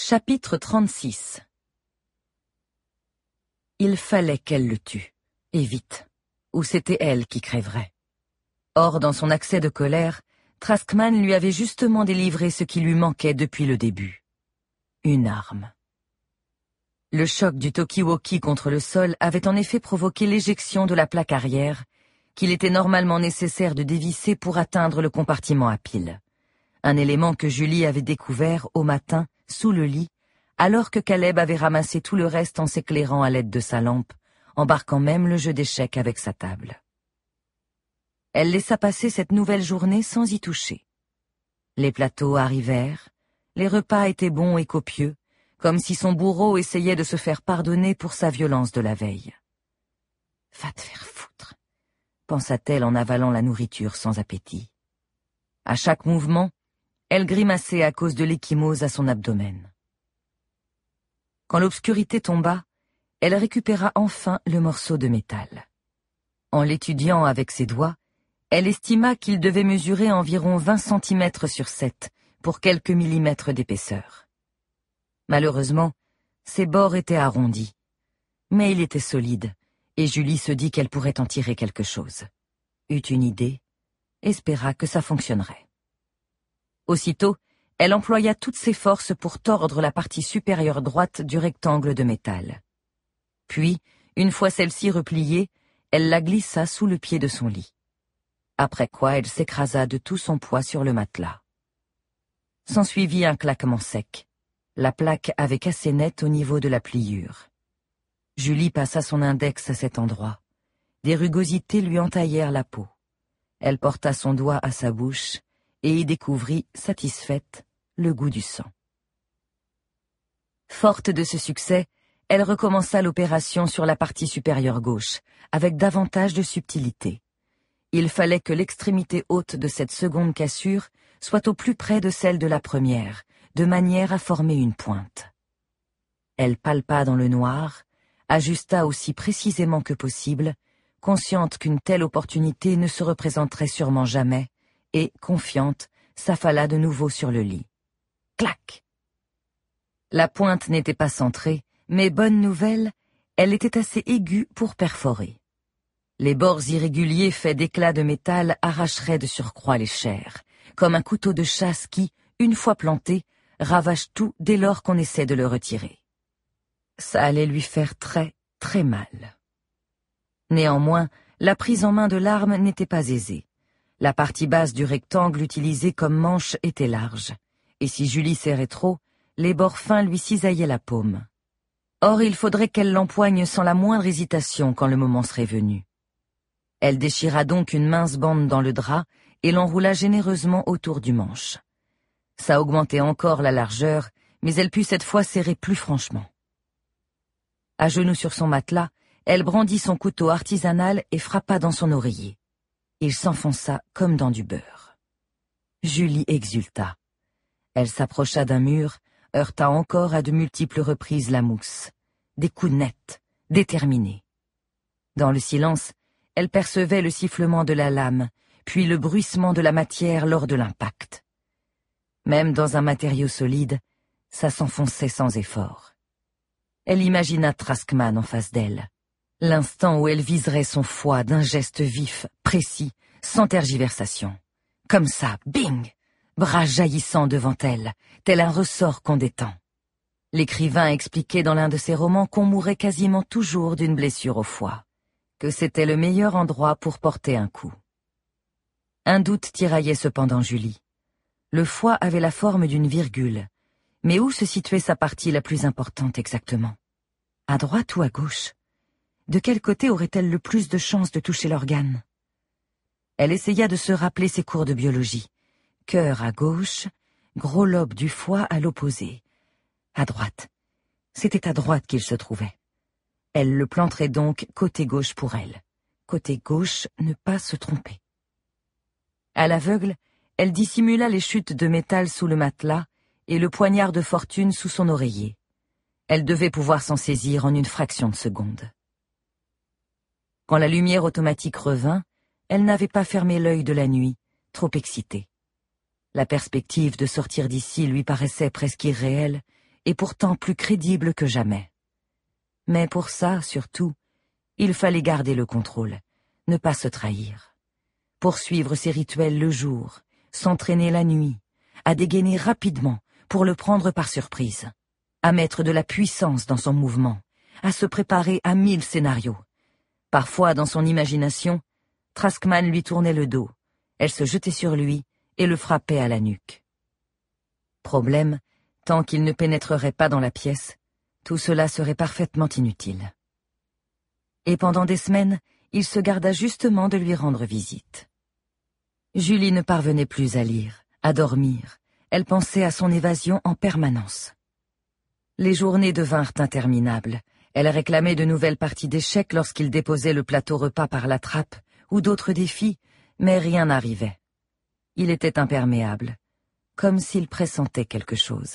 Chapitre 36. Il fallait qu'elle le tue, et vite, ou c'était elle qui crèverait. Or, dans son accès de colère, Traskman lui avait justement délivré ce qui lui manquait depuis le début. Une arme. Le choc du talkie-walkie contre le sol avait en effet provoqué l'éjection de la plaque arrière, qu'il était normalement nécessaire de dévisser pour atteindre le compartiment à piles. Un élément que Julie avait découvert au matin, sous le lit, alors que Caleb avait ramassé tout le reste en s'éclairant à l'aide de sa lampe, embarquant même le jeu d'échecs avec sa table. Elle laissa passer cette nouvelle journée sans y toucher. Les plateaux arrivèrent, les repas étaient bons et copieux, comme si son bourreau essayait de se faire pardonner pour sa violence de la veille. « Va te faire foutre », pensa-t-elle en avalant la nourriture sans appétit. À chaque mouvement, elle grimaçait à cause de l'ecchymose à son abdomen. Quand l'obscurité tomba, elle récupéra enfin le morceau de métal. En l'étudiant avec ses doigts, elle estima qu'il devait mesurer environ 20 cm sur 7 pour quelques millimètres d'épaisseur. Malheureusement, ses bords étaient arrondis, mais il était solide, et Julie se dit qu'elle pourrait en tirer quelque chose. Eut une idée, espéra que ça fonctionnerait. Aussitôt, elle employa toutes ses forces pour tordre la partie supérieure droite du rectangle de métal. Puis, une fois celle-ci repliée, elle la glissa sous le pied de son lit. Après quoi elle s'écrasa de tout son poids sur le matelas. S'ensuivit un claquement sec. La plaque avait cassé net au niveau de la pliure. Julie passa son index à cet endroit. Des rugosités lui entaillèrent la peau. Elle porta son doigt à sa bouche et y découvrit, satisfaite, le goût du sang. Forte de ce succès, elle recommença l'opération sur la partie supérieure gauche, avec davantage de subtilité. Il fallait que l'extrémité haute de cette seconde cassure soit au plus près de celle de la première, de manière à former une pointe. Elle palpa dans le noir, ajusta aussi précisément que possible, consciente qu'une telle opportunité ne se représenterait sûrement jamais, et, confiante, s'affala de nouveau sur le lit. Clac! La pointe n'était pas centrée, mais bonne nouvelle, elle était assez aiguë pour perforer. Les bords irréguliers faits d'éclats de métal arracheraient de surcroît les chairs, comme un couteau de chasse qui, une fois planté, ravage tout dès lors qu'on essaie de le retirer. Ça allait lui faire très, très mal. Néanmoins, la prise en main de l'arme n'était pas aisée. La partie basse du rectangle utilisé comme manche était large, et si Julie serrait trop, les bords fins lui cisaillaient la paume. Or, il faudrait qu'elle l'empoigne sans la moindre hésitation quand le moment serait venu. Elle déchira donc une mince bande dans le drap et l'enroula généreusement autour du manche. Ça augmentait encore la largeur, mais elle put cette fois serrer plus franchement. À genoux sur son matelas, elle brandit son couteau artisanal et frappa dans son oreiller. Il s'enfonça comme dans du beurre. Julie exulta. Elle s'approcha d'un mur, heurta encore à de multiples reprises la mousse. Des coups nets, déterminés. Dans le silence, elle percevait le sifflement de la lame, puis le bruissement de la matière lors de l'impact. Même dans un matériau solide, ça s'enfonçait sans effort. Elle imagina Traskman en face d'elle. L'instant où elle viserait son foie d'un geste vif, précis, sans tergiversation. Comme ça, bing! Bras jaillissant devant elle, tel un ressort qu'on détend. L'écrivain expliquait dans l'un de ses romans qu'on mourait quasiment toujours d'une blessure au foie, que c'était le meilleur endroit pour porter un coup. Un doute tiraillait cependant Julie. Le foie avait la forme d'une virgule, mais où se situait sa partie la plus importante exactement? À droite ou à gauche? De quel côté aurait-elle le plus de chances de toucher l'organe? Elle essaya de se rappeler ses cours de biologie. Cœur à gauche, gros lobe du foie à l'opposé. À droite. C'était à droite qu'il se trouvait. Elle le planterait donc côté gauche pour elle. Côté gauche, ne pas se tromper. À l'aveugle, elle dissimula les chutes de métal sous le matelas et le poignard de fortune sous son oreiller. Elle devait pouvoir s'en saisir en une fraction de seconde. Quand la lumière automatique revint, elle n'avait pas fermé l'œil de la nuit, trop excitée. La perspective de sortir d'ici lui paraissait presque irréelle, et pourtant plus crédible que jamais. Mais pour ça, surtout, il fallait garder le contrôle, ne pas se trahir. Poursuivre ses rituels le jour, s'entraîner la nuit, à dégainer rapidement pour le prendre par surprise, à mettre de la puissance dans son mouvement, à se préparer à 1000 scénarios. Parfois, dans son imagination, Traskman lui tournait le dos, elle se jetait sur lui et le frappait à la nuque. Problème, tant qu'il ne pénétrerait pas dans la pièce, tout cela serait parfaitement inutile. Et pendant des semaines, il se garda justement de lui rendre visite. Julie ne parvenait plus à lire, à dormir, elle pensait à son évasion en permanence. Les journées devinrent interminables, elle réclamait de nouvelles parties d'échecs lorsqu'il déposait le plateau repas par la trappe, ou d'autres défis, mais rien n'arrivait. Il était imperméable, comme s'il pressentait quelque chose.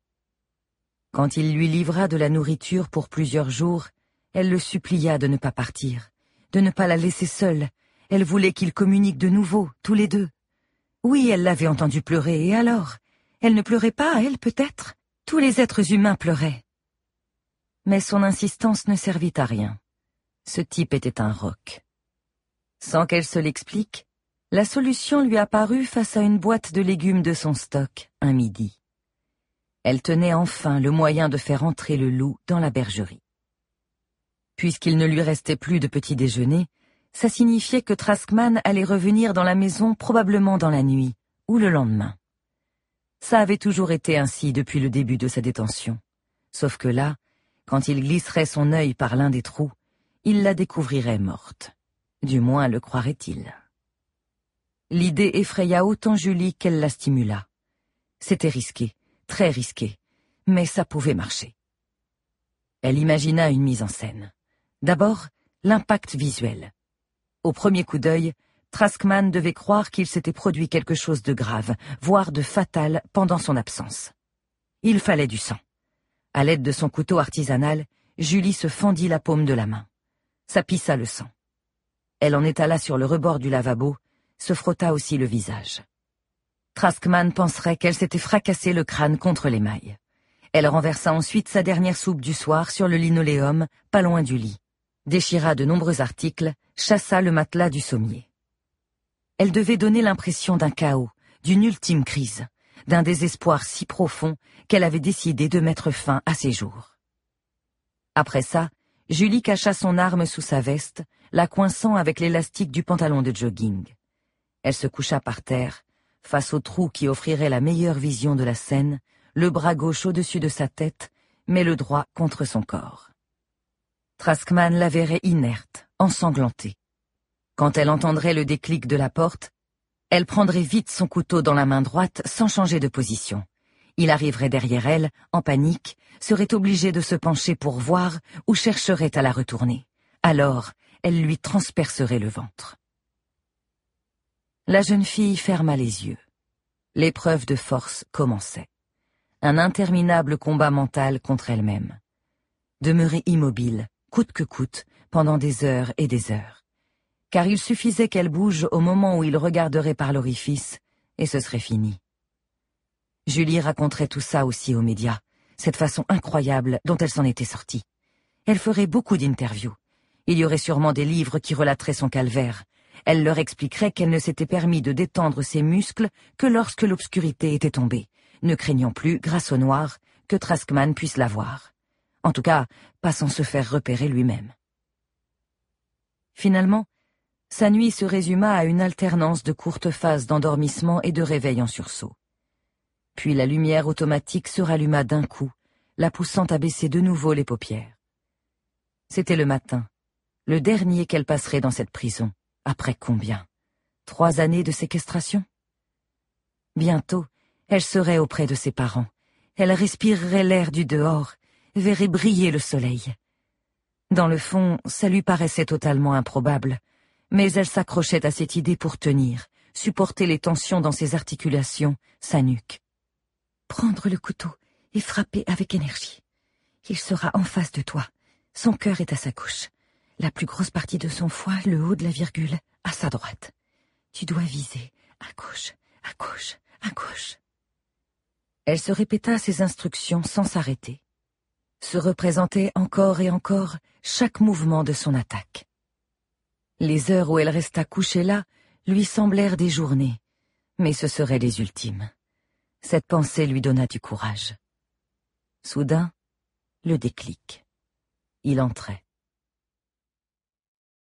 Quand il lui livra de la nourriture pour plusieurs jours, elle le supplia de ne pas partir, de ne pas la laisser seule. Elle voulait qu'ils communiquent de nouveau, tous les deux. Oui, elle l'avait entendu pleurer, et alors? Elle ne pleurait pas, elle, peut-être? Tous les êtres humains pleuraient. Mais son insistance ne servit à rien. Ce type était un roc. Sans qu'elle se l'explique, la solution lui apparut face à une boîte de légumes de son stock, un midi. Elle tenait enfin le moyen de faire entrer le loup dans la bergerie. Puisqu'il ne lui restait plus de petit déjeuner, ça signifiait que Traskman allait revenir dans la maison probablement dans la nuit, ou le lendemain. Ça avait toujours été ainsi depuis le début de sa détention. Sauf que là, quand il glisserait son œil par l'un des trous, il la découvrirait morte. Du moins le croirait-il. L'idée effraya autant Julie qu'elle la stimula. C'était risqué, très risqué, mais ça pouvait marcher. Elle imagina une mise en scène. D'abord, l'impact visuel. Au premier coup d'œil, Traskman devait croire qu'il s'était produit quelque chose de grave, voire de fatal, pendant son absence. Il fallait du sang. À l'aide de son couteau artisanal, Julie se fendit la paume de la main. Ça pissa le sang. Elle en étala sur le rebord du lavabo, se frotta aussi le visage. Traskman penserait qu'elle s'était fracassé le crâne contre l'émail. Elle renversa ensuite sa dernière soupe du soir sur le linoléum, pas loin du lit. Déchira de nombreux articles, chassa le matelas du sommier. Elle devait donner l'impression d'un chaos, d'une ultime crise, d'un désespoir si profond qu'elle avait décidé de mettre fin à ses jours. Après ça, Julie cacha son arme sous sa veste, la coinçant avec l'élastique du pantalon de jogging. Elle se coucha par terre, face au trou qui offrirait la meilleure vision de la scène, le bras gauche au-dessus de sa tête, mais le droit contre son corps. Traskman la verrait inerte, ensanglantée. Quand elle entendrait le déclic de la porte, elle prendrait vite son couteau dans la main droite sans changer de position. Il arriverait derrière elle, en panique, serait obligée de se pencher pour voir ou chercherait à la retourner. Alors, elle lui transpercerait le ventre. La jeune fille ferma les yeux. L'épreuve de force commençait. Un interminable combat mental contre elle-même. Demeurer immobile, coûte que coûte, pendant des heures et des heures. Car il suffisait qu'elle bouge au moment où il regarderait par l'orifice, et ce serait fini. Julie raconterait tout ça aussi aux médias, cette façon incroyable dont elle s'en était sortie. Elle ferait beaucoup d'interviews. Il y aurait sûrement des livres qui relateraient son calvaire. Elle leur expliquerait qu'elle ne s'était permis de détendre ses muscles que lorsque l'obscurité était tombée, ne craignant plus, grâce au noir, que Traskman puisse la voir. En tout cas, pas sans se faire repérer lui-même. Finalement, sa nuit se résuma à une alternance de courtes phases d'endormissement et de réveil en sursaut. Puis la lumière automatique se ralluma d'un coup, la poussant à baisser de nouveau les paupières. C'était le matin, le dernier qu'elle passerait dans cette prison. Après combien? 3 années de séquestration? Bientôt, elle serait auprès de ses parents. Elle respirerait l'air du dehors, verrait briller le soleil. Dans le fond, ça lui paraissait totalement improbable, mais elle s'accrochait à cette idée pour tenir, supporter les tensions dans ses articulations, sa nuque. Prendre le couteau et frapper avec énergie. Il sera en face de toi. Son cœur est à sa gauche. La plus grosse partie de son foie, le haut de la virgule, à sa droite. Tu dois viser à gauche, à gauche, à gauche. Elle se répéta ses instructions sans s'arrêter, se représentait encore et encore chaque mouvement de son attaque. Les heures où elle resta couchée là lui semblèrent des journées, mais ce seraient les ultimes. Cette pensée lui donna du courage. Soudain, le déclic. Il entrait.